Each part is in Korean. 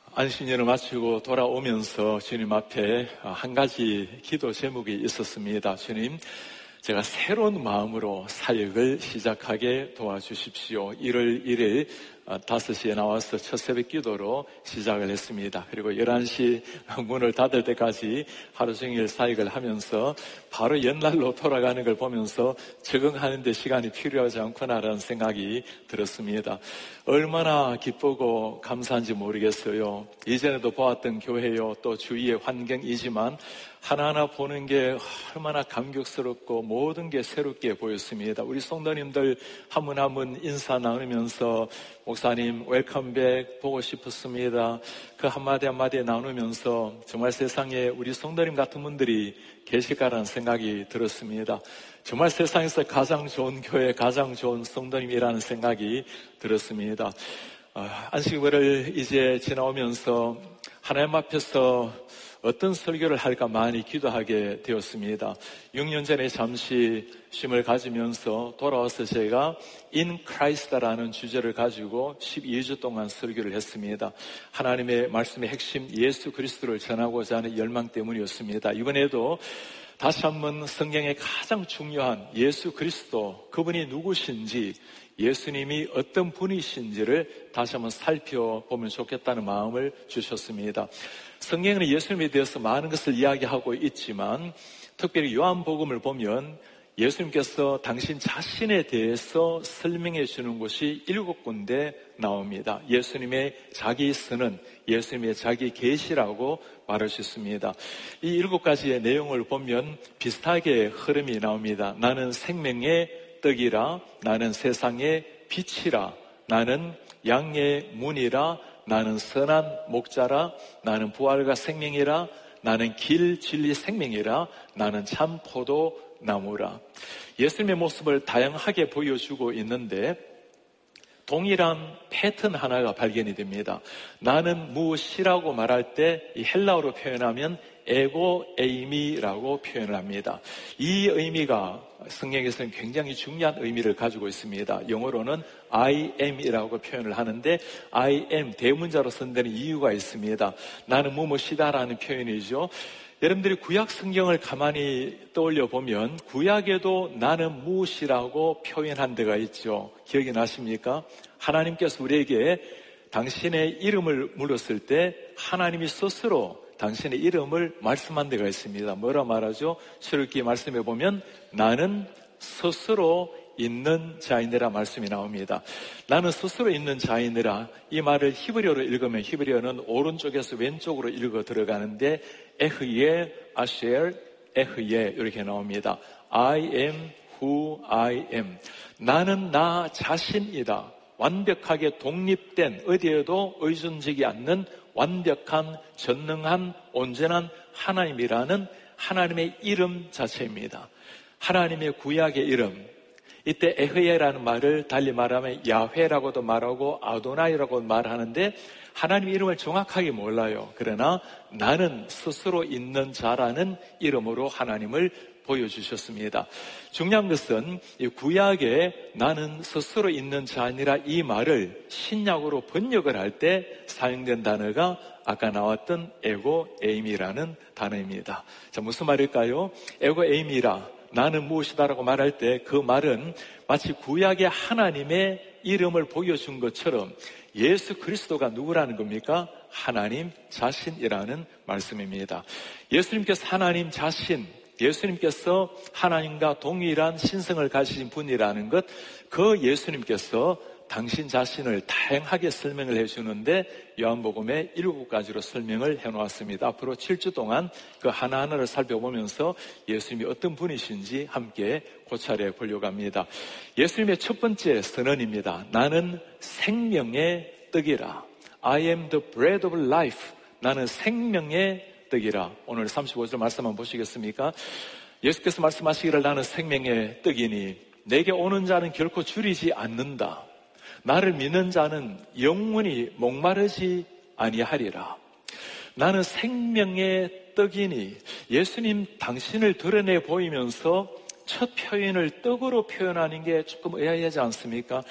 안식년을 마치고 돌아오면서 주님 앞에 한 가지 기도 제목이 있었습니다. 주님, 제가 새로운 마음으로 사역을 시작하게 도와주십시오. 1월 1일 5시에 나와서 첫 새벽 기도로 시작을 했습니다. 그리고 11시 문을 닫을 때까지 하루 종일 사역을 하면서 바로 옛날로 돌아가는 걸 보면서 적응하는 데 시간이 필요하지 않구나라는 생각이 들었습니다. 얼마나 기쁘고 감사한지 모르겠어요. 이전에도 보았던 교회요, 또 주위의 환경이지만 하나하나 보는 게 얼마나 감격스럽고 모든 게 새롭게 보였습니다. 우리 성도님들 한 분 한 분 인사 나누면서 목사님 웰컴백 보고 싶었습니다. 그 한마디 한마디 나누면서 정말 세상에 우리 성도님 같은 분들이 계실까라는 생각이 들었습니다. 정말 세상에서 가장 좋은 교회, 가장 좋은 성도님이라는 생각이 들었습니다. 안식일을 이제 지나오면서 하나님 앞에서 어떤 설교를 할까 많이 기도하게 되었습니다. 6년 전에 잠시 쉼을 가지면서 돌아와서 제가 In Christ라는 주제를 가지고 12주 동안 설교를 했습니다. 하나님의 말씀의 핵심 예수 그리스도를 전하고자 하는 열망 때문이었습니다. 이번에도 다시 한번 성경의 가장 중요한 예수 그리스도, 그분이 누구신지, 예수님이 어떤 분이신지를 다시 한번 살펴보면 좋겠다는 마음을 주셨습니다. 성경에는 예수님에 대해서 많은 것을 이야기하고 있지만 특별히 요한복음을 보면 예수님께서 당신 자신에 대해서 설명해 주는 곳이 7군데 나옵니다. 예수님의 자기 선언, 예수님의 자기 계시라고 말할 수 있습니다. 이 7가지의 내용을 보면 비슷하게 흐름이 나옵니다. 나는 생명의 떡이라, 나는 세상의 빛이라, 나는 양의 문이라, 나는 선한 목자라, 나는 부활과 생명이라, 나는 길, 진리, 생명이라, 나는 참 포도나무라. 예수님의 모습을 다양하게 보여주고 있는데 동일한 패턴 하나가 발견이 됩니다. 나는 무엇이라고 말할 때 이 헬라어로 표현하면 에고 에이미라고 표현을 합니다. 이 의미가 성경에서는 굉장히 중요한 의미를 가지고 있습니다. 영어로는 I am이라고 표현을 하는데 I am 대문자로 쓴다는 이유가 있습니다. 나는 무엇이다라는 표현이죠. 여러분들이 구약 성경을 가만히 떠올려 보면 구약에도 나는 무엇이라고 표현한 데가 있죠. 기억이 나십니까? 하나님께서 우리에게 당신의 이름을 물었을 때 하나님이 스스로 당신의 이름을 말씀한 데가 있습니다. 뭐라 말하죠? 출애굽기 말씀해 보면 나는 스스로 있는 자이니라 말씀이 나옵니다. 나는 스스로 있는 자이니라, 이 말을 히브리어로 읽으면 히브리어는 오른쪽에서 왼쪽으로 읽어 들어가는데 에흐예, 아쉘, 에흐예 이렇게 나옵니다. I am who I am. 나는 나 자신이다. 완벽하게 독립된, 어디에도 의존되지 않는 완벽한, 전능한, 온전한 하나님이라는 하나님의 이름 자체입니다. 하나님의 구약의 이름. 이때 에흐예라는 말을 달리 말하면 야훼라고도 말하고 아도나이라고 말하는데 하나님의 이름을 정확하게 몰라요. 그러나 나는 스스로 있는 자라는 이름으로 하나님을 보여주셨습니다. 중요한 것은 이 구약에 나는 스스로 있는 자 아니라 이 말을 신약으로 번역을 할 때 사용된 단어가 아까 나왔던 에고 에임이라는 단어입니다. 자, 무슨 말일까요? 에고 에임이라, 나는 무엇이다라고 말할 때 그 말은 마치 구약의 하나님의 이름을 보여준 것처럼 예수 그리스도가 누구라는 겁니까? 하나님 자신이라는 말씀입니다. 예수님께서 하나님 자신, 예수님께서 하나님과 동일한 신성을 가지신 분이라는 것, 그 예수님께서 당신 자신을 다양하게 설명을 해주는데 요한복음에 7가지로 설명을 해놓았습니다. 앞으로 7주 동안 그 하나하나를 살펴보면서 예수님이 어떤 분이신지 함께 고찰해 보려고 합니다. 예수님의 첫 번째 선언입니다. 나는 생명의 떡이라. I am the bread of life. 나는 생명의 떡이라. 오늘 35절 말씀 한번 보시겠습니까? 예수께서 말씀하시기를 나는 생명의 떡이니 내게 오는 자는 결코 줄이지 않는다. 나를 믿는 자는 영원히 목마르지 아니하리라. 나는 생명의 떡이니 예수님 당신을 드러내 보이면서 첫 표현을 떡으로 표현하는 게 조금 의아하지 않습니까?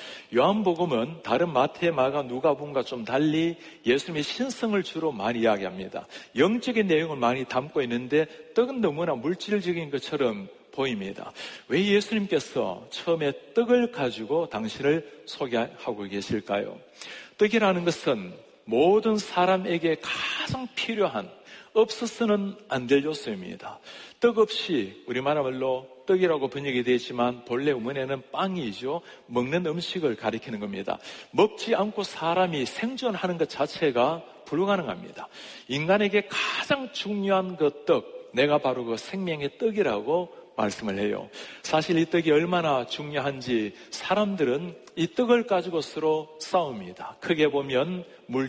요한복음은 다른 마태, 마가, 누가복음과 좀 달리 예수님의 신성을 주로 많이 이야기합니다. 영적인 내용을 많이 담고 있는데 떡은 너무나 물질적인 것처럼 보입니다. 왜 예수님께서 처음에 떡을 가지고 당신을 소개하고 계실까요? 떡이라는 것은 모든 사람에게 가장 필요한, 없어서는 안 될 요소입니다. 떡 없이 우리말 말로 떡이라고 번역이 되지만 본래 원어는 빵이죠. 먹는 음식을 가리키는 겁니다. 먹지 않고 사람이 생존하는 것 자체가 불가능합니다. 인간에게 가장 중요한 그 떡, 내가 바로 그 생명의 떡이라고 말씀을 해요. 사실 이 떡이 얼마나 중요한지 사람들은 이 떡을 가지고 서로 싸웁니다. 크게 보면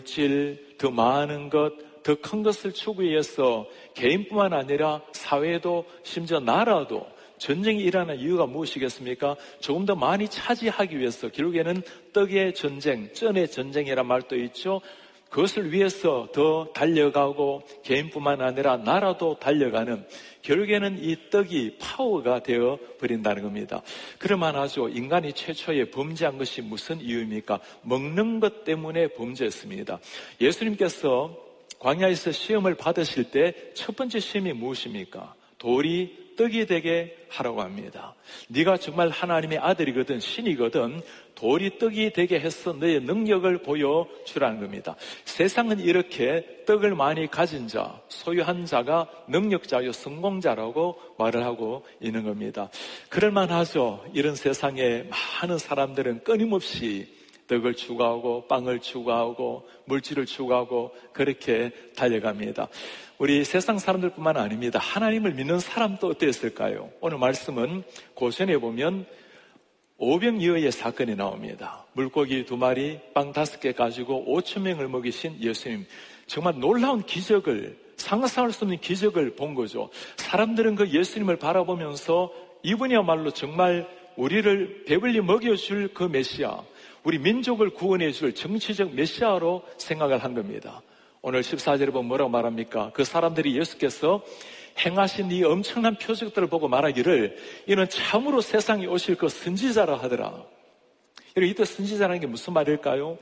물질, 더 많은 것, 더 큰 것을 추구해서 개인뿐만 아니라 사회도 심지어 나라도 전쟁이 일어나는 이유가 무엇이겠습니까? 조금 더 많이 차지하기 위해서 결국에는 떡의 전쟁, 쩐의 전쟁이란 말도 있죠. 그것을 위해서 더 달려가고 개인뿐만 아니라 나라도 달려가는, 결국에는 이 떡이 파워가 되어 버린다는 겁니다. 그럴만하죠. 인간이 최초에 범죄한 것이 무슨 이유입니까? 먹는 것 때문에 범죄했습니다. 예수님께서 광야에서 시험을 받으실 때 첫 번째 시험이 무엇입니까? 돌이 떡이 되게 하라고 합니다. 네가 정말 하나님의 아들이거든, 신이거든, 돌이 떡이 되게 해서 너의 능력을 보여주라는 겁니다. 세상은 이렇게 떡을 많이 가진 자, 소유한 자가 능력자요, 성공자라고 말을 하고 있는 겁니다. 그럴만하죠. 이런 세상에 많은 사람들은 끊임없이 떡을 추구하고 빵을 추구하고 물질을 추구하고 그렇게 달려갑니다. 우리 세상 사람들뿐만 아닙니다. 하나님을 믿는 사람도 어땠을까요? 오늘 말씀은 고전에 보면 오병이어의 사건이 나옵니다. 물고기 2마리, 빵 5개 가지고 5,000명을 먹이신 예수님. 정말 놀라운 기적을, 상상할 수 없는 기적을 본 거죠. 사람들은 그 예수님을 바라보면서 이분이야말로 정말 우리를 배불리 먹여줄 그 메시아, 우리 민족을 구원해줄 정치적 메시아로 생각을 한 겁니다. 오늘 14절에 보면 뭐라고 말합니까? 그 사람들이 예수께서 행하신 이 엄청난 표적들을 보고 말하기를 이는 참으로 세상에 오실 그 선지자라 하더라. 이때 선지자라는 게 무슨 말일까요?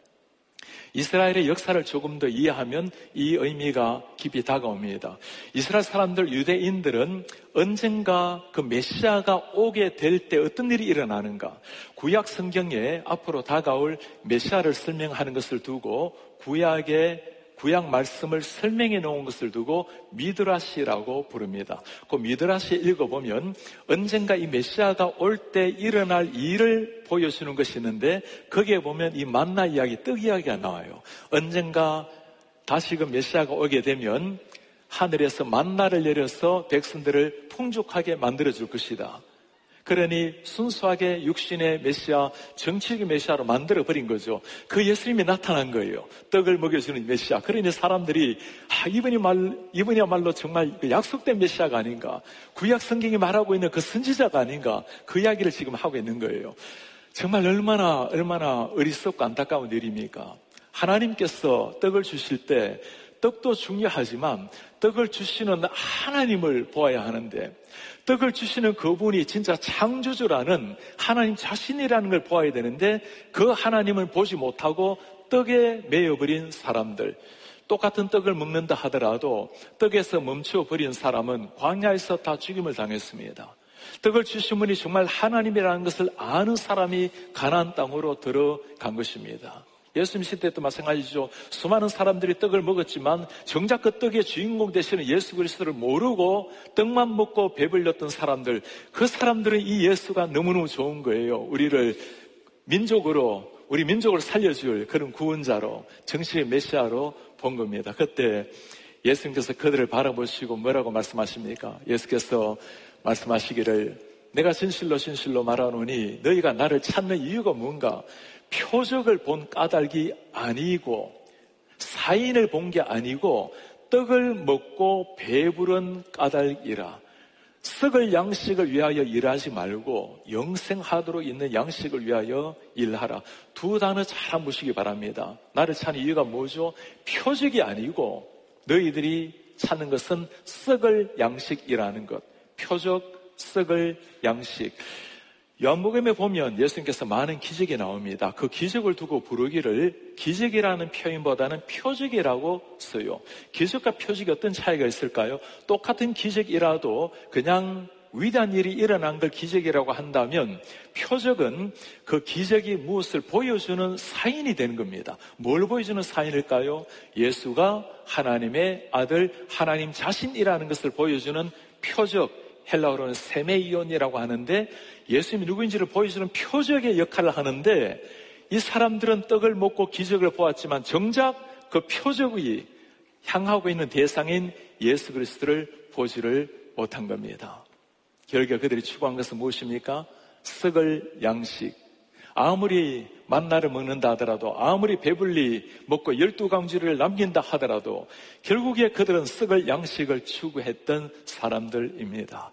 이스라엘의 역사를 조금 더 이해하면 이 의미가 깊이 다가옵니다. 이스라엘 사람들, 유대인들은 언젠가 그 메시아가 오게 될 때 어떤 일이 일어나는가, 구약 성경에 앞으로 다가올 메시아를 설명하는 것을 두고 구약 말씀을 설명해 놓은 것을 두고 미드라시라고 부릅니다. 그 미드라시 읽어보면 언젠가 이 메시아가 올 때 일어날 일을 보여주는 것이 있는데 거기에 보면 이 만나 이야기, 떡 이야기가 나와요. 언젠가 다시 그 메시아가 오게 되면 하늘에서 만나를 내려서 백성들을 풍족하게 만들어줄 것이다. 그러니 순수하게 육신의 메시아, 정치적인 메시아로 만들어버린 거죠. 그 예수님이 나타난 거예요. 떡을 먹여주는 메시아. 그러니 사람들이 이분이야말로 정말 약속된 메시아가 아닌가, 구약 성경이 말하고 있는 그 선지자가 아닌가, 그 이야기를 지금 하고 있는 거예요. 정말 얼마나 어리석고 안타까운 일입니까? 하나님께서 떡을 주실 때 떡도 중요하지만 떡을 주시는 하나님을 보아야 하는데, 떡을 주시는 그분이 진짜 창조주라는 하나님 자신이라는 걸 보아야 되는데 그 하나님을 보지 못하고 떡에 매여버린 사람들, 똑같은 떡을 먹는다 하더라도 떡에서 멈춰버린 사람은 광야에서 다 죽임을 당했습니다. 떡을 주신 분이 정말 하나님이라는 것을 아는 사람이 가나안 땅으로 들어간 것입니다. 예수님 시대 도 마찬가지죠. 수많은 사람들이 떡을 먹었지만 정작 그 떡의 주인공 되시는 예수 그리스도를 모르고 떡만 먹고 배불렸던 사람들, 그 사람들은 이 예수가 너무너무 좋은 거예요. 우리 민족을 살려줄 그런 구원자로, 정치의 메시아로 본 겁니다. 그때 예수님께서 그들을 바라보시고 뭐라고 말씀하십니까? 예수께서 말씀하시기를 내가 진실로 말하노니 너희가 나를 찾는 이유가 뭔가? 표적을 본 까닭이 아니고 사인을 본 게 아니고 떡을 먹고 배부른 까닭이라. 썩을 양식을 위하여 일하지 말고 영생하도록 있는 양식을 위하여 일하라. 두 단어 잘 보시기 바랍니다. 나를 찾는 이유가 뭐죠? 표적이 아니고 너희들이 찾는 것은 썩을 양식이라는 것. 표적, 썩을 양식. 요한복음에 보면 예수님께서 많은 기적이 나옵니다. 그 기적을 두고 부르기를 기적이라는 표현보다는 표적이라고 써요. 기적과 표적이 어떤 차이가 있을까요? 똑같은 기적이라도 그냥 위대한 일이 일어난 걸 기적이라고 한다면 표적은 그 기적이 무엇을 보여주는 사인이 되는 겁니다. 뭘 보여주는 사인일까요? 예수가 하나님의 아들, 하나님 자신이라는 것을 보여주는 표적, 헬라어로는 세메이온이라고 하는데 예수님이 누구인지를 보여주는 표적의 역할을 하는데 이 사람들은 떡을 먹고 기적을 보았지만 정작 그 표적이 향하고 있는 대상인 예수 그리스도를 보지를 못한 겁니다. 결국 그들이 추구한 것은 무엇입니까? 썩을 양식. 아무리 만나를 먹는다 하더라도, 아무리 배불리 먹고 12강주를 남긴다 하더라도 결국에 그들은 썩을 양식을 추구했던 사람들입니다.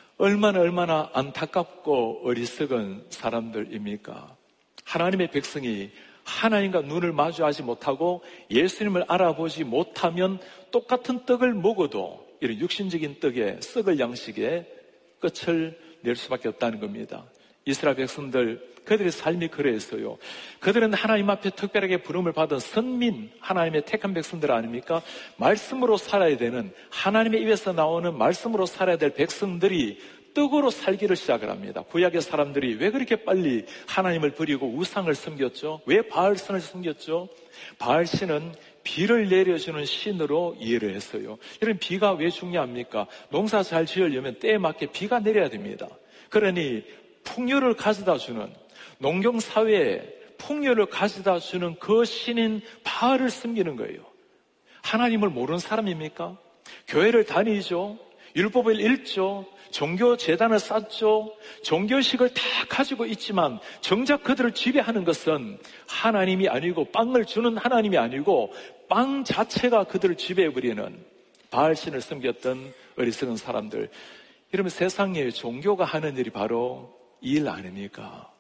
얼마나 안타깝고 어리석은 사람들입니까? 하나님의 백성이 하나님과 눈을 마주하지 못하고 예수님을 알아보지 못하면 똑같은 떡을 먹어도 이런 육신적인 떡에 썩을 양식에 끝을 낼 수밖에 없다는 겁니다. 이스라엘 백성들, 그들의 삶이 그랬어요. 그들은 하나님 앞에 특별하게 부름을 받은 선민, 하나님의 택한 백성들 아닙니까? 말씀으로 살아야 되는, 하나님의 입에서 나오는 말씀으로 살아야 될 백성들이 떡으로 살기를 시작을 합니다. 구약의 사람들이 왜 그렇게 빨리 하나님을 버리고 우상을 섬겼죠? 왜 바알신을 섬겼죠? 바알신은 비를 내려주는 신으로 이해를 했어요. 이런 비가 왜 중요합니까? 농사 잘 지으려면 때에 맞게 비가 내려야 됩니다. 그러니 풍요를 가져다 주는, 농경사회에 풍요를 가져다 주는 그 신인 바알을 섬기는 거예요. 하나님을 모르는 사람입니까? 교회를 다니죠. 율법을 읽죠. 종교 재단을 쌓죠. 종교식을 다 가지고 있지만 정작 그들을 지배하는 것은 하나님이 아니고 빵을 주는 하나님이 아니고 빵 자체가 그들을 지배해버리는 바알신을 섬겼던 어리석은 사람들. 이러면 세상에 종교가 하는 일이 바로 이 일 아닙니까?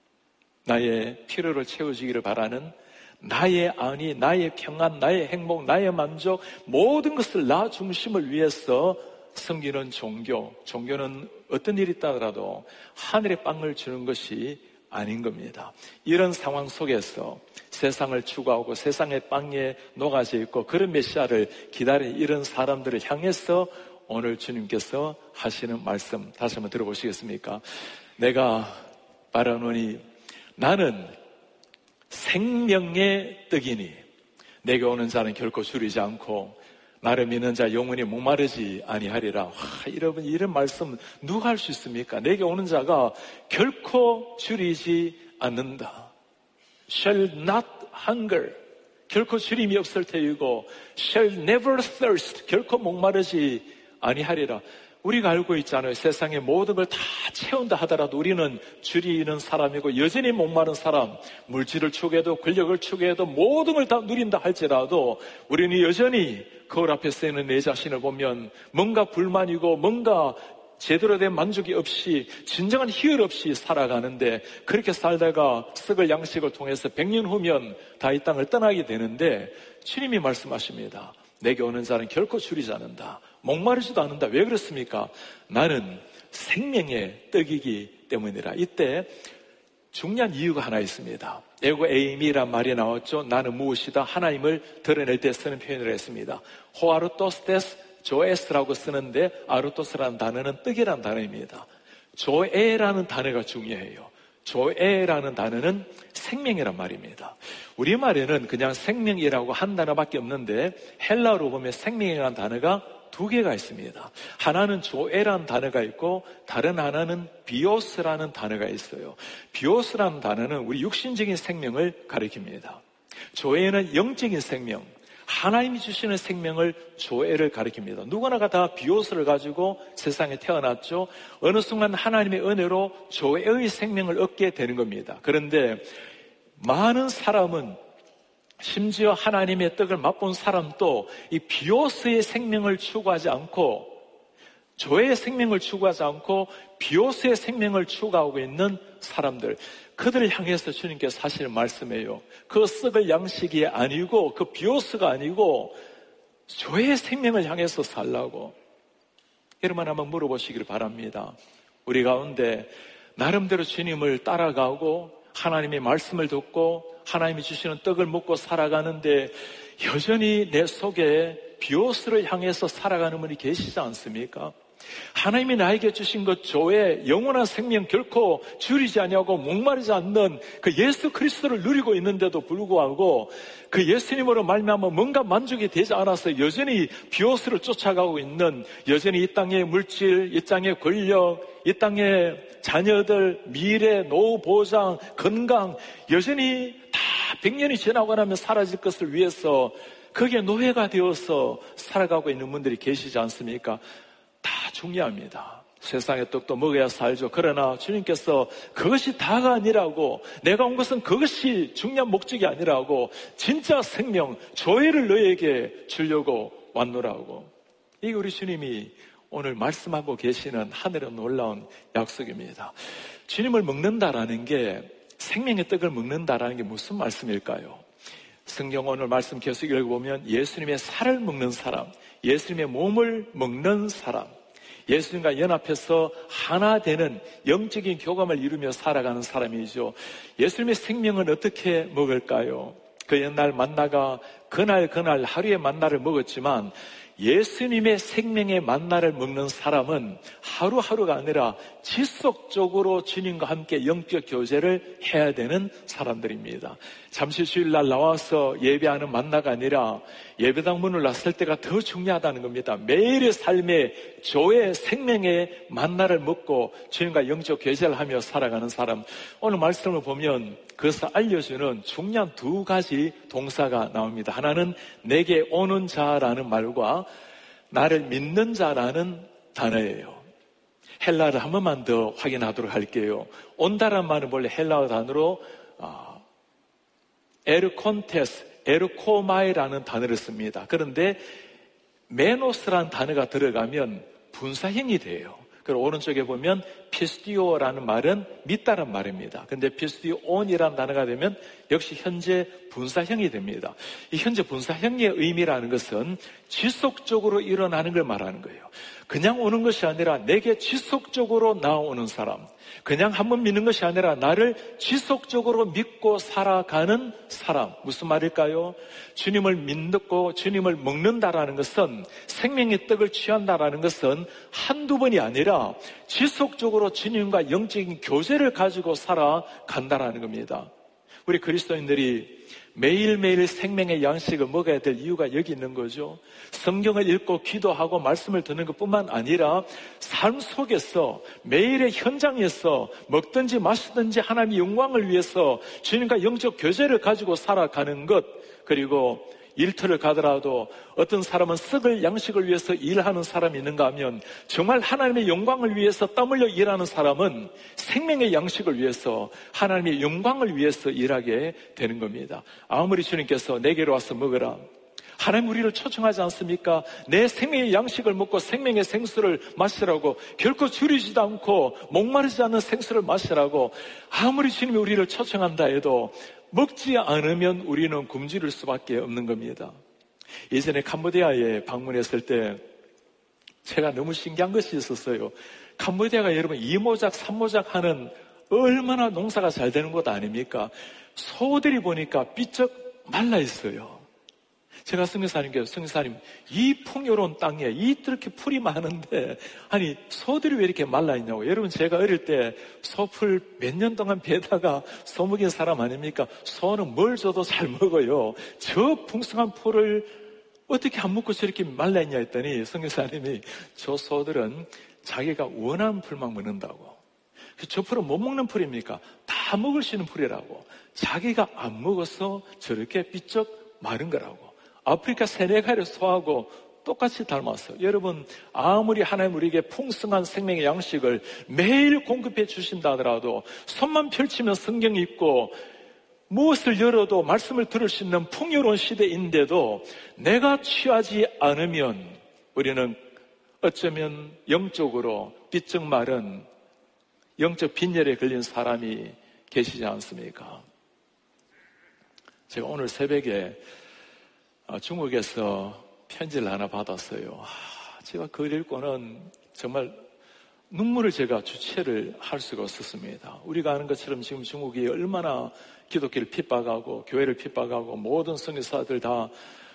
나의 필요를 채워주기를 바라는, 나의 안위, 나의 평안, 나의 행복, 나의 만족, 모든 것을 나 중심을 위해서 섬기는 종교. 종교는 어떤 일이 있다더라도 하늘의 빵을 주는 것이 아닌 겁니다. 이런 상황 속에서 세상을 추구하고 세상의 빵에 녹아져 있고 그런 메시아를 기다리는 이런 사람들을 향해서 오늘 주님께서 하시는 말씀 다시 한번 들어보시겠습니까? 내가 말하노니 나는 생명의 떡이니 내게 오는 자는 결코 줄이지 않고 나를 믿는 자 영원히 목마르지 아니하리라. 여러분, 이런 말씀 누가 할 수 있습니까? 내게 오는 자가 결코 줄이지 않는다. Shall not hunger. 결코 줄임이 없을 테이고 Shall never thirst. 결코 목마르지 아니하리라. 우리가 알고 있잖아요. 세상의 모든 걸 다 채운다 하더라도 우리는 줄이는 사람이고 여전히 목마른 사람, 물질을 추구해도 권력을 추구해도 모든 걸 다 누린다 할지라도 우리는 여전히 거울 앞에 서 있는 내 자신을 보면 뭔가 불만이고 뭔가 제대로 된 만족이 없이 진정한 희열 없이 살아가는데 그렇게 살다가 썩을 양식을 통해서 100년 후면 다 이 땅을 떠나게 되는데 주님이 말씀하십니다. 내게 오는 자는 결코 줄이지 않는다. 목마르지도 않는다. 왜 그렇습니까? 나는 생명의 떡이기 때문이라. 이때 중요한 이유가 하나 있습니다. 에고 에이미란 말이 나왔죠. 나는 무엇이다. 하나님을 드러낼 때 쓰는 표현을 했습니다. 호아르토스테스 조에스라고 쓰는데 아르토스라는 단어는 떡이라는 단어입니다. 조에라는 단어가 중요해요. 조에라는 단어는 생명이란 말입니다. 우리말에는 그냥 생명이라고 한 단어밖에 없는데 헬라어로 보면 생명이라는 단어가 두 개가 있습니다. 하나는 조에라는 단어가 있고 다른 하나는 비오스라는 단어가 있어요. 비오스라는 단어는 우리 육신적인 생명을 가리킵니다. 조에는 영적인 생명, 하나님이 주시는 생명을 조에를 가리킵니다. 누구나가 다 비오스를 가지고 세상에 태어났죠. 어느 순간 하나님의 은혜로 조에의 생명을 얻게 되는 겁니다. 그런데 많은 사람은 심지어 하나님의 떡을 맛본 사람도 이 비오스의 생명을 추구하지 않고 조의 생명을 추구하지 않고 비오스의 생명을 추구하고 있는 사람들, 그들을 향해서 주님께서 하시는 말씀이에요. 그 썩을 양식이 아니고 그 비오스가 아니고 조의 생명을 향해서 살라고. 여러분 한번 물어보시기를 바랍니다. 우리 가운데 나름대로 주님을 따라가고 하나님의 말씀을 듣고 하나님이 주시는 떡을 먹고 살아가는데 여전히 내 속에 비오스를 향해서 살아가는 분이 계시지 않습니까? 하나님이 나에게 주신 것 조에 영원한 생명 결코 줄이지 아니하고 목마르지 않는 그 예수 그리스도를 누리고 있는데도 불구하고 그 예수님으로 말미암아 뭔가 만족이 되지 않아서 여전히 비오스를 쫓아가고 있는, 여전히 이 땅의 물질, 이 땅의 권력, 이 땅의 자녀들, 미래, 노후 보장, 건강, 여전히 다 100년이 지나고 나면 사라질 것을 위해서 거기에 노예가 되어서 살아가고 있는 분들이 계시지 않습니까? 다 중요합니다. 세상의 떡도 먹어야 살죠. 그러나 주님께서 그것이 다가 아니라고, 내가 온 것은 그것이 중요한 목적이 아니라고, 진짜 생명, 조회를 너에게 주려고 왔노라고. 이게 우리 주님이 오늘 말씀하고 계시는 하늘의 놀라운 약속입니다. 주님을 먹는다라는 게, 생명의 떡을 먹는다라는 게 무슨 말씀일까요? 성경 오늘 말씀 계속 읽어보면 예수님의 살을 먹는 사람, 예수님의 몸을 먹는 사람, 예수님과 연합해서 하나 되는 영적인 교감을 이루며 살아가는 사람이죠. 예수님의 생명은 어떻게 먹을까요? 그 옛날 만나가 그날 하루의 만나를 먹었지만 예수님의 생명의 만나를 먹는 사람은 하루하루가 아니라 지속적으로 주님과 함께 영적 교제를 해야 되는 사람들입니다. 잠시 주일날 나와서 예배하는 만나가 아니라 예배당 문을 났을 때가 더 중요하다는 겁니다. 매일의 삶의 조의 생명의 만나를 먹고 주님과 영적 교제를 하며 살아가는 사람, 오늘 말씀을 보면 그것을 알려주는 중요한 두 가지 동사가 나옵니다. 하나는 내게 오는 자라는 말과 나를 믿는 자라는 단어예요. 헬라를 한 번만 더 확인하도록 할게요. 온다란 말은 원래 헬라어 단어로 에르콘테스, 에르코마이라는 단어를 씁니다. 그런데 메노스라는 단어가 들어가면 분사형이 돼요. 그리고 오른쪽에 보면 피스티오라는 말은 믿다란 말입니다. 근데 피스티온이라는 단어가 되면 역시 현재 분사형이 됩니다. 이 현재 분사형의 의미라는 것은 지속적으로 일어나는 걸 말하는 거예요. 그냥 오는 것이 아니라 내게 지속적으로 나오는 사람, 그냥 한번 믿는 것이 아니라 나를 지속적으로 믿고 살아가는 사람. 무슨 말일까요? 주님을 믿고 주님을 먹는다라는 것은, 생명의 떡을 취한다라는 것은 한두 번이 아니라 지속적으로 주님과 영적인 교제를 가지고 살아간다라는 겁니다. 우리 그리스도인들이 매일매일 생명의 양식을 먹어야 될 이유가 여기 있는 거죠. 성경을 읽고 기도하고 말씀을 듣는 것뿐만 아니라 삶 속에서 매일의 현장에서 먹든지 마시든지 하나님의 영광을 위해서 주님과 영적 교제를 가지고 살아가는 것, 그리고 일터를 가더라도 어떤 사람은 썩을 양식을 위해서 일하는 사람이 있는가 하면 정말 하나님의 영광을 위해서 땀 흘려 일하는 사람은 생명의 양식을 위해서 하나님의 영광을 위해서 일하게 되는 겁니다. 아무리 주님께서 내게로 와서 먹으라, 하나님 우리를 초청하지 않습니까? 내 생명의 양식을 먹고 생명의 생수를 마시라고, 결코 줄이지도 않고 목마르지 않는 생수를 마시라고 아무리 주님이 우리를 초청한다 해도 먹지 않으면 우리는 굶주릴 수밖에 없는 겁니다. 예전에 캄보디아에 방문했을 때 제가 너무 신기한 것이 있었어요. 캄보디아가 여러분 2모작, 3모작 하는 얼마나 농사가 잘 되는 곳 아닙니까? 소들이 보니까 삐쩍 말라 있어요. 제가 성교사님께, 성교사님, 이 풍요로운 땅에 이렇게 풀이 많은데 아니 소들이 왜 이렇게 말라있냐고. 여러분, 제가 어릴 때 소풀 몇 년 동안 베다가 소 먹인 사람 아닙니까? 소는 뭘 줘도 잘 먹어요. 저 풍성한 풀을 어떻게 안 먹고 저렇게 말라있냐 했더니 성교사님이 저 소들은 자기가 원하는 풀만 먹는다고. 저 풀은 못 먹는 풀입니까? 다 먹을 수 있는 풀이라고. 자기가 안 먹어서 저렇게 삐쩍 마른 거라고. 아프리카 세네갈의 소하고 똑같이 닮았어요. 여러분, 아무리 하나님 우리에게 풍성한 생명의 양식을 매일 공급해 주신다 하더라도, 손만 펼치면 성경 읽고 무엇을 열어도 말씀을 들을 수 있는 풍요로운 시대인데도 내가 취하지 않으면 우리는 어쩌면 영적으로 삐쩍 마른 영적 빈혈에 걸린 사람이 계시지 않습니까? 제가 오늘 새벽에 중국에서 편지를 하나 받았어요. 제가 그걸 읽고는 정말 눈물을 제가 주체를 할 수가 없었습니다. 우리가 아는 것처럼 지금 중국이 얼마나 기독교를 핍박하고 교회를 핍박하고 모든 선교사들 다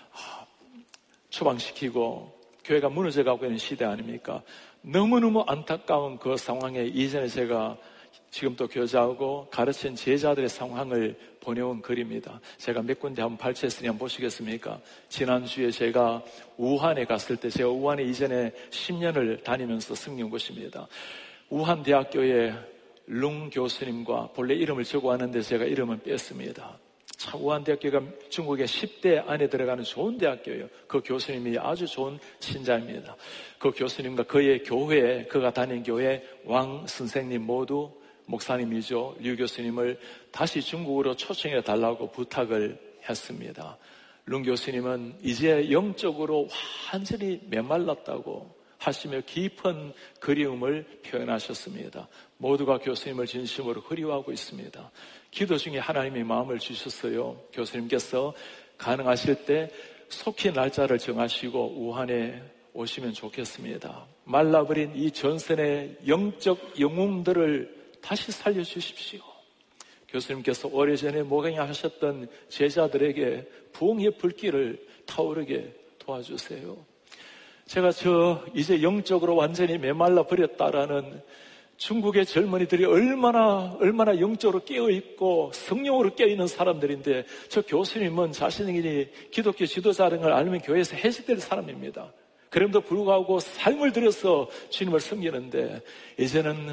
추방시키고 교회가 무너져가고 있는 시대 아닙니까? 너무너무 안타까운 그 상황에 이전에 제가 지금 또 교사하고 가르친 제자들의 상황을 보내온 글입니다. 제가 몇 군데 한번 발췌했으니 한번 보시겠습니까? 지난주에 제가 우한에 갔을 때, 제가 우한에 이전에 10년을 다니면서 승려온 곳입니다. 우한 대학교에 룽 교수님과 본래 이름을 적어왔는데 제가 이름은 뺐습니다. 참 우한 대학교가 중국의 10대 안에 들어가는 좋은 대학교예요. 그 교수님이 아주 좋은 신자입니다. 그 교수님과 그의 교회, 그가 다닌 교회 왕 선생님 모두 목사님이죠. 류 교수님을 다시 중국으로 초청해 달라고 부탁을 했습니다. 룽 교수님은 이제 영적으로 완전히 메말랐다고 하시며 깊은 그리움을 표현하셨습니다. 모두가 교수님을 진심으로 그리워하고 있습니다. 기도 중에 하나님이 마음을 주셨어요. 교수님께서 가능하실 때 속히 날짜를 정하시고 우한에 오시면 좋겠습니다. 말라버린 이 전선의 영적 영웅들을 다시 살려주십시오. 교수님께서 오래전에 목양하셨던 제자들에게 부흥의 불길을 타오르게 도와주세요. 제가 이제 영적으로 완전히 메말라 버렸다라는 중국의 젊은이들이 얼마나 영적으로 깨어있고 성령으로 깨어있는 사람들인데, 저 교수님은 자신이 기독교 지도자라는 걸 알면 교회에서 해직될 사람입니다. 그럼에도 불구하고 삶을 들여서 주님을 섬기는데, 이제는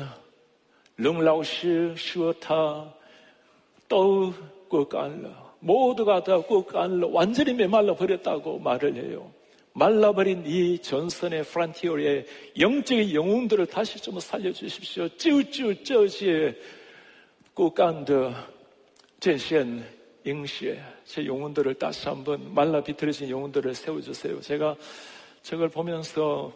렁라오시 슈어타 떠우 꾹안러 모두가 다 꾹안러 완전히 메말라 버렸다고 말을 해요. 말라버린 이 전선의 프란티어의 영적인 영웅들을 다시 좀 살려주십시오. 찌우찌우쩌지에 꾹안더 전신 잉시에 제 영웅들을 다시 한번 말라 비틀어진 영웅들을 세워주세요. 제가 저걸 보면서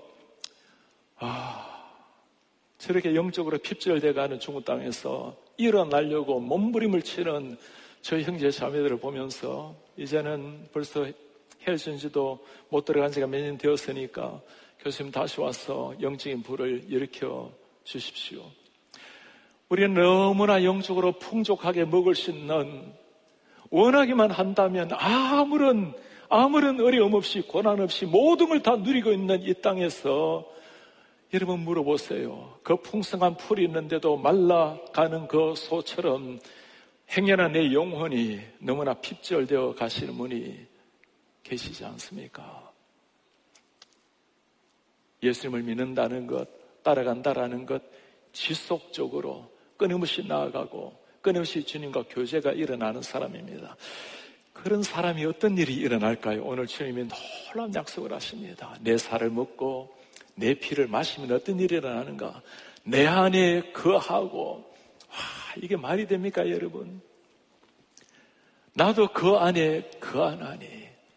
저렇게 영적으로 핍절돼가는 중국 땅에서 일어나려고 몸부림을 치는 저희 형제 자매들을 보면서 이제는 벌써 헤어진 지도 못 들어간 지가 몇 년 되었으니까 교수님 다시 와서 영적인 불을 일으켜 주십시오. 우리는 너무나 영적으로 풍족하게 먹을 수 있는, 원하기만 한다면 아무런 어려움 없이 고난 없이 모든 걸 다 누리고 있는 이 땅에서 여러분 물어보세요. 그 풍성한 풀이 있는데도 말라가는 그 소처럼 행여나 내 영혼이 너무나 핍절되어 가시는 분이 계시지 않습니까? 예수님을 믿는다는 것, 따라간다라는 것, 지속적으로 끊임없이 나아가고 끊임없이 주님과 교제가 일어나는 사람입니다. 그런 사람이 어떤 일이 일어날까요? 오늘 주님이 놀라운 약속을 하십니다. 내 살을 먹고 내 피를 마시면 어떤 일이 일어나는가? 내 안에 거하고. 이게 말이 됩니까, 여러분? 나도 그 안에 거하나니.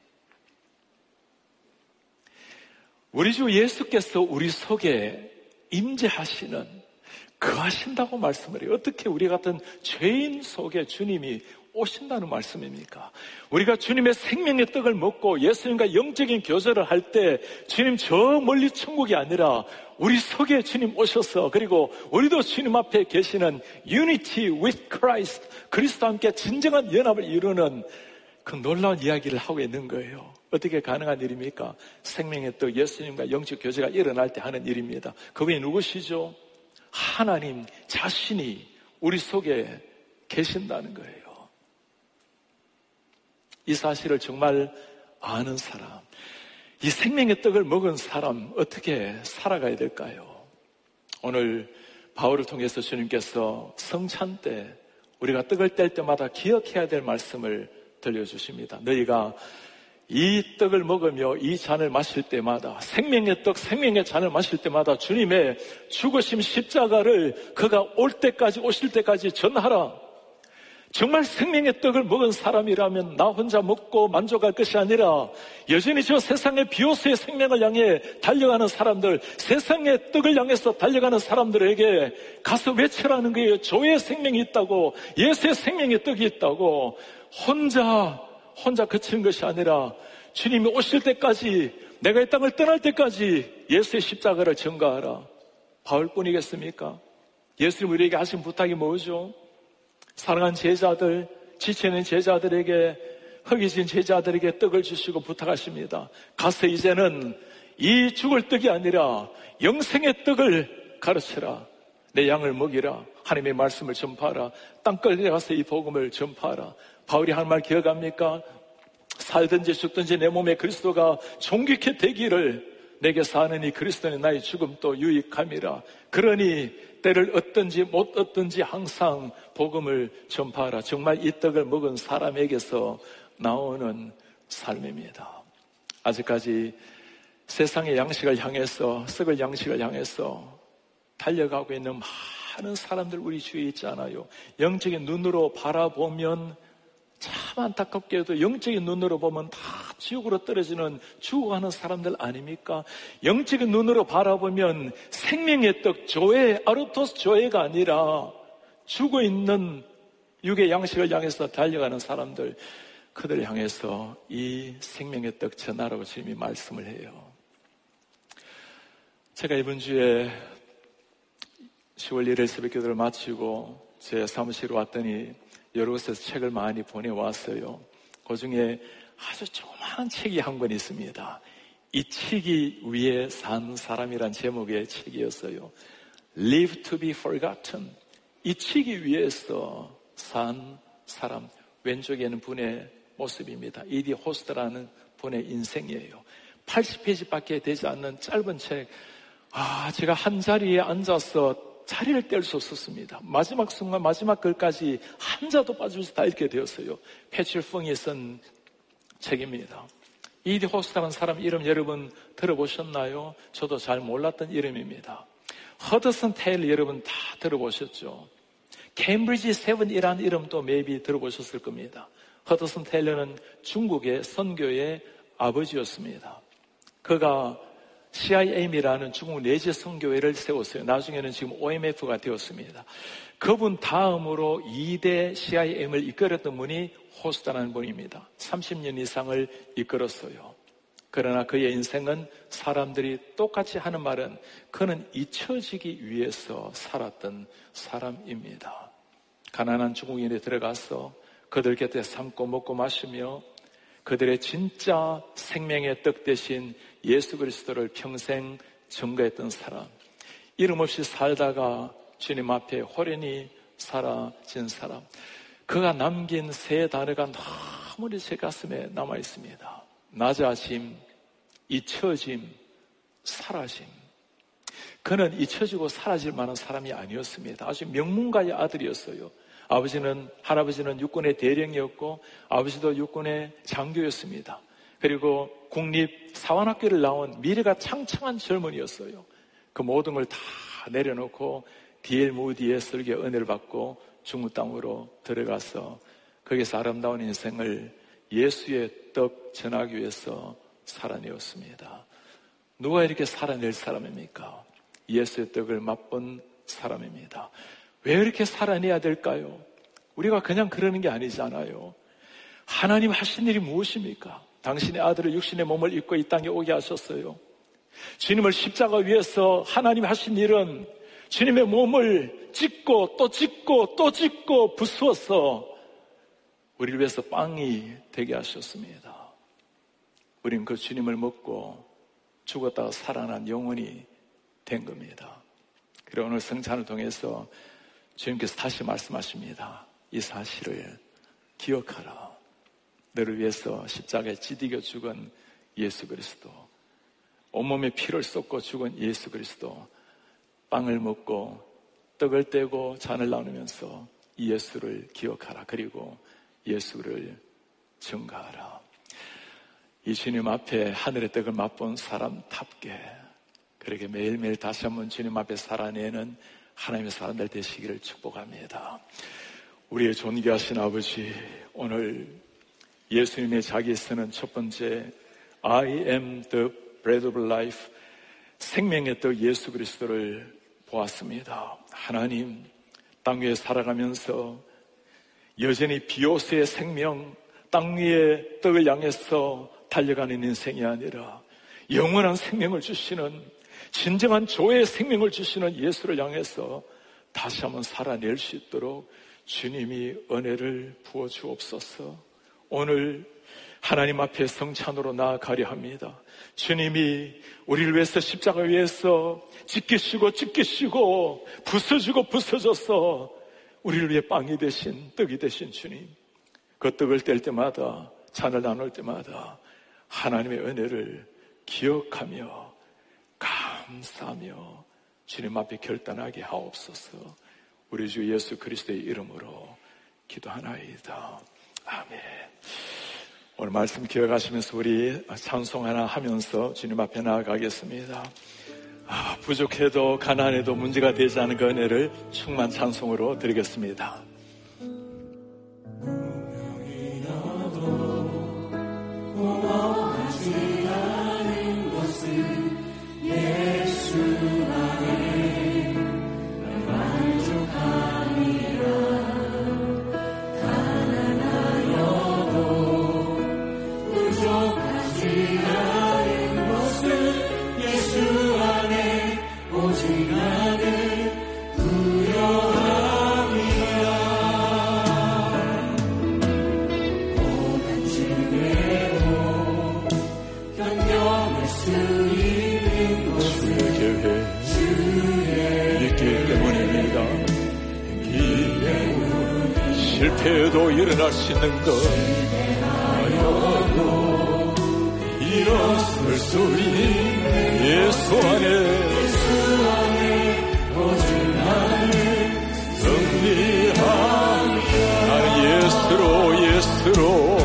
우리 주 예수께서 우리 속에 임재하시는, 거하신다고 말씀을 해요. 어떻게 우리 같은 죄인 속에 주님이 오신다는 말씀입니까? 우리가 주님의 생명의 떡을 먹고 예수님과 영적인 교제를 할 때 주님 저 멀리 천국이 아니라 우리 속에 주님 오셔서, 그리고 우리도 주님 앞에 계시는 Unity with Christ, 그리스도와 함께 진정한 연합을 이루는 그 놀라운 이야기를 하고 있는 거예요. 어떻게 가능한 일입니까? 생명의 떡 예수님과 영적 교제가 일어날 때 하는 일입니다. 그분이 누구시죠? 하나님 자신이 우리 속에 계신다는 거예요. 이 사실을 정말 아는 사람, 이 생명의 떡을 먹은 사람 어떻게 살아가야 될까요? 오늘 바울을 통해서 주님께서 성찬 때 우리가 떡을 뗄 때마다 기억해야 될 말씀을 들려주십니다. 너희가 이 떡을 먹으며 이 잔을 마실 때마다, 생명의 떡, 생명의 잔을 마실 때마다 주님의 죽으심 십자가를 그가 오실 때까지 전하라. 정말 생명의 떡을 먹은 사람이라면 나 혼자 먹고 만족할 것이 아니라 여전히 저 세상의 비오스의 생명을 향해 달려가는 사람들, 세상의 떡을 향해서 달려가는 사람들에게 가서 외치라는 거예요. 조의 생명이 있다고, 예수의 생명의 떡이 있다고. 혼자 그치는 것이 아니라 주님이 오실 때까지 내가 이 땅을 떠날 때까지 예수의 십자가를 전가하라. 바울뿐이겠습니까? 예수님 우리에게 하신 부탁이 뭐죠? 사랑하는 제자들, 지쳐있는 제자들에게, 허기진 제자들에게 떡을 주시고 부탁하십니다. 가서 이제는 이 죽을 떡이 아니라 영생의 떡을 가르쳐라. 내 양을 먹이라. 하나님의 말씀을 전파하라. 땅끝에 가서 이 복음을 전파하라. 바울이 한 말 기억합니까? 살든지 죽든지 내 몸에 그리스도가 존귀케 되기를, 내게 사는 이 그리스도는 나의 죽음도 유익함이라. 그러니 때를 얻든지 못 얻든지 항상 복음을 전파하라. 정말 이 떡을 먹은 사람에게서 나오는 삶입니다. 아직까지 세상의 양식을 향해서, 썩을 양식을 향해서 달려가고 있는 많은 사람들 우리 주위에 있지 않아요? 영적인 눈으로 바라보면 참 안타깝게도 영적인 눈으로 보면 다 지옥으로 떨어지는, 죽어가는 사람들 아닙니까? 영적인 눈으로 바라보면 생명의 떡, 조회, 아르토스 조회가 아니라 죽어있는 육의 양식을 향해서 달려가는 사람들, 그들을 향해서 이 생명의 떡 전하라고 주님이 말씀을 해요. 제가 이번 주에 10월 1일 새벽기도를 마치고 제 사무실에 왔더니 여러 곳에서 책을 많이 보내왔어요. 그 중에 아주 조그마한 책이 한 권 있습니다. 이 책이 위에 산 사람이란 제목의 책이었어요. Live to be forgotten. 이 책이 위에서 산 사람, 왼쪽에는 분의 모습입니다. E.D. 호스트라는 분의 인생이에요. 80페이지밖에 되지 않는 짧은 책. 제가 한 자리에 앉아서 자리를 뗄 수 없었습니다. 마지막 순간, 마지막 글까지 한 자도 빠지면서 다 읽게 되었어요. 패칠펑이 쓴 책입니다. E.D. 호스트라는 사람 이름 여러분 들어보셨나요? 저도 잘 몰랐던 이름입니다. 허드슨 테일러 여러분 다 들어보셨죠? 케임브리지 7이라는 이름도 maybe 들어보셨을 겁니다. 허드슨 테일러는 중국의 선교의 아버지였습니다. 그가 CIM이라는 중국 내지 선교회를 세웠어요. 나중에는 지금 OMF가 되었습니다. 그분 다음으로 2대 CIM을 이끌었던 분이 호스트라는 분입니다. 30년 이상을 이끌었어요. 그러나 그의 인생은 사람들이 똑같이 하는 말은 그는 잊혀지기 위해서 살았던 사람입니다. 가난한 중국인에 들어가서 그들 곁에 삶고 먹고 마시며 그들의 진짜 생명의 떡 대신 예수 그리스도를 평생 증거했던 사람, 이름 없이 살다가 주님 앞에 호련히 사라진 사람, 그가 남긴 세 단어가 너무나 제 가슴에 남아 있습니다. 낮아짐, 잊혀짐, 사라짐. 그는 잊혀지고 사라질 만한 사람이 아니었습니다. 아주 명문가의 아들이었어요. 할아버지는 육군의 대령이었고 아버지도 육군의 장교였습니다. 그리고 국립사관학교를 나온 미래가 창창한 젊은이였어요. 그 모든 걸 다 내려놓고 D.L. 무디의 설교 은혜를 받고 중국 땅으로 들어가서 거기서 아름다운 인생을 예수의 떡 전하기 위해서 살아내었습니다. 누가 이렇게 살아낼 사람입니까? 예수의 떡을 맛본 사람입니다. 왜 이렇게 살아내야 될까요? 우리가 그냥 그러는 게 아니잖아요. 하나님 하신 일이 무엇입니까? 당신의 아들을 육신의 몸을 입고 이 땅에 오게 하셨어요. 주님을 십자가 위에서 하나님 하신 일은 주님의 몸을 찢고 또 찢고 또 찢고 부수어서 우리를 위해서 빵이 되게 하셨습니다. 우리는 그 주님을 먹고 죽었다가 살아난 영혼이 된 겁니다. 그리고 오늘 성찬을 통해서 주님께서 다시 말씀하십니다. 이 사실을 기억하라. 너를 위해서 십자가에 찢겨 죽은 예수 그리스도, 온몸에 피를 쏟고 죽은 예수 그리스도, 빵을 먹고 떡을 떼고 잔을 나누면서 이 예수를 기억하라. 그리고 예수를 증거하라. 이 주님 앞에 하늘의 떡을 맛본 사람답게 그렇게 매일매일 다시 한번 주님 앞에 살아내는 하나님의 사람들 되시기를 축복합니다. 우리의 존귀하신 아버지, 오늘 예수님의 자기 쓰는 첫 번째 I am the bread of life, 생명의 떡 예수 그리스도를 보았습니다. 하나님, 땅 위에 살아가면서 여전히 비오스의 생명, 땅 위에 떡을 향해서 달려가는 인생이 아니라 영원한 생명을 주시는, 진정한 조의 생명을 주시는 예수를 향해서 다시 한번 살아낼 수 있도록 주님이 은혜를 부어 주옵소서. 오늘 하나님 앞에 성찬으로 나아가려 합니다. 주님이 우리를 위해서 십자가 위에서 찢기시고 부서지고 부서져서 우리를 위해 빵이 되신, 떡이 되신 주님, 그 떡을 뗄 때마다, 잔을 나눌 때마다 하나님의 은혜를 기억하며 감사하며 주님 앞에 결단하게 하옵소서. 우리 주 예수 그리스도의 이름으로 기도하나이다. 아멘. 오늘 말씀 기억하시면서 우리 찬송 하나 하면서 주님 앞에 나아가겠습니다. 부족해도 가난해도 문제가 되지 않은 그 은혜를 충만 찬송으로 드리겠습니다. 고마워하지 않은 것은 예수 안에 난 만족함이라. 가난하여도 부족하지 않은 것은 예수 안에 오직 나는 두려움이라. 고난 중에도 견뎌낼 수 있는 것은 주의 있기 때문입니다. 실패해도 일어날 수 있는 것, 실패하여도 일어설 수 있는 예수 안에 오직 나는 승리함이다. 나는 예수로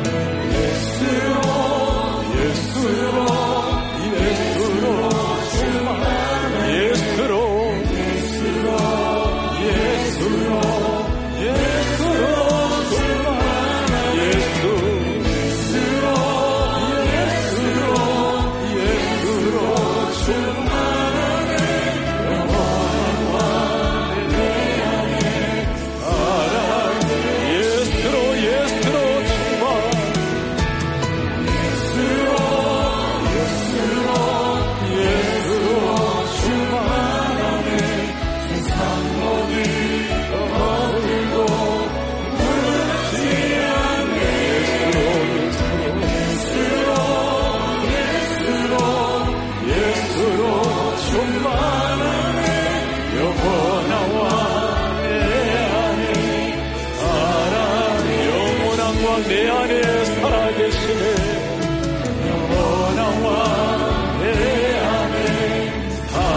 내 안에 살아계시네. 영원한 왕 내 안에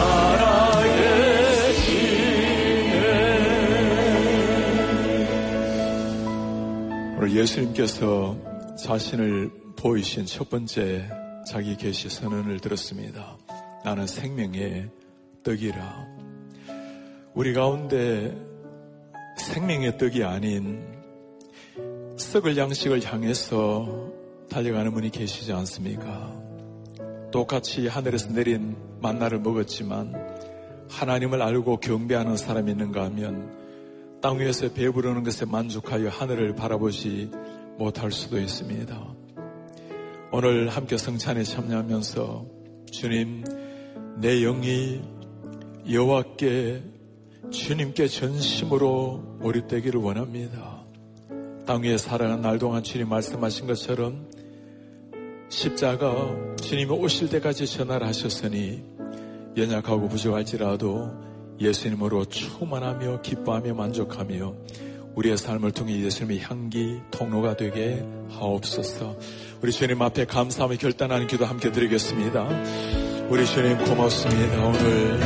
살아계시네. 오늘 예수님께서 자신을 보이신 첫 번째 자기 계시 선언을 들었습니다. 나는 생명의 떡이라. 우리 가운데 생명의 떡이 아닌 썩을 양식을 향해서 달려가는 분이 계시지 않습니까? 똑같이 하늘에서 내린 만나를 먹었지만 하나님을 알고 경배하는 사람이 있는가 하면 땅 위에서 배부르는 것에 만족하여 하늘을 바라보지 못할 수도 있습니다. 오늘 함께 성찬에 참여하면서 주님, 내 영이 여호와께 주님께 전심으로 몰입되기를 원합니다. 땅 위에 살아가는 날 동안 주님 말씀하신 것처럼 십자가 주님이 오실 때까지 전화를 하셨으니 연약하고 부족할지라도 예수님으로 충만하며 기뻐하며 만족하며 우리의 삶을 통해 예수님의 향기 통로가 되게 하옵소서. 우리 주님 앞에 감사하며 결단하는 기도 함께 드리겠습니다. 우리 주님 고맙습니다. 오늘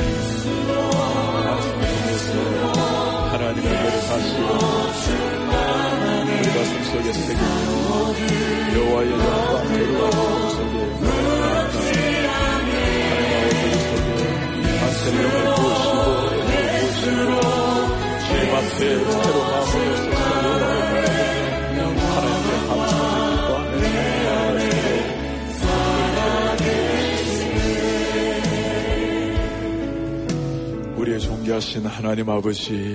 하나님의 은혜를 다시 우리 가슴 속에 새기며 여호와의 영광 거룩한 속에 하나님의 속에 한세를 영을 부으시고 주님 앞에 새로 마음을 쏟아서 하나님의 감사를 기뻐하며 우리의 존귀하신 하나님 아버지,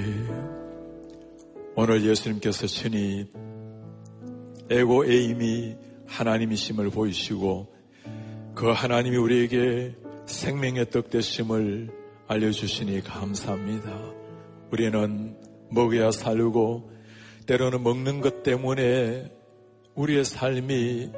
오늘 예수님께서 친히 에고 에임이 하나님이심을 보이시고 그 하나님이 우리에게 생명의 떡 되심을 알려주시니 감사합니다. 우리는 먹어야 살고 때로는 먹는 것 때문에 우리의 삶이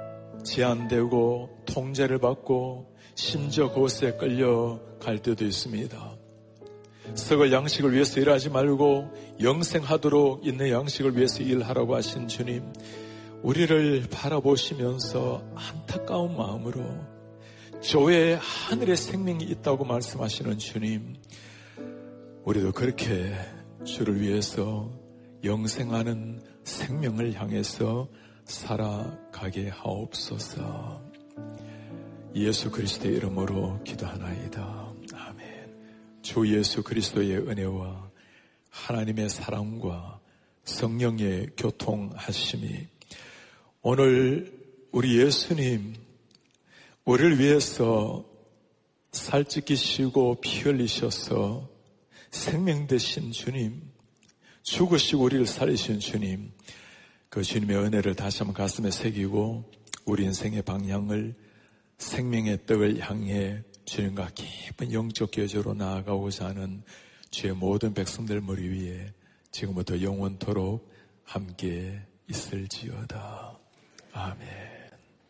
제한되고 통제를 받고 심지어 그곳에 끌려갈 때도 있습니다. 썩을 양식을 위해서 일하지 말고 영생하도록 있는 양식을 위해서 일하라고 하신 주님, 우리를 바라보시면서 안타까운 마음으로 조에 하늘의 생명이 있다고 말씀하시는 주님, 우리도 그렇게 주를 위해서 영생하는 생명을 향해서 살아가게 하옵소서. 예수 그리스도의 이름으로 기도하나이다. 아멘. 주 예수 그리스도의 은혜와 하나님의 사랑과 성령의 교통하심이 오늘 우리 예수님, 우리를 위해서 살찌기시고 피 흘리셔서 생명 되신 주님, 죽으시고 우리를 살리신 주님, 그 주님의 은혜를 다시 한번 가슴에 새기고 우리 인생의 방향을 생명의 떡을 향해 주님과 깊은 영적 교제로 나아가고자 하는 주의 모든 백성들 머리 위에 지금부터 영원토록 함께 있을지어다. 아멘.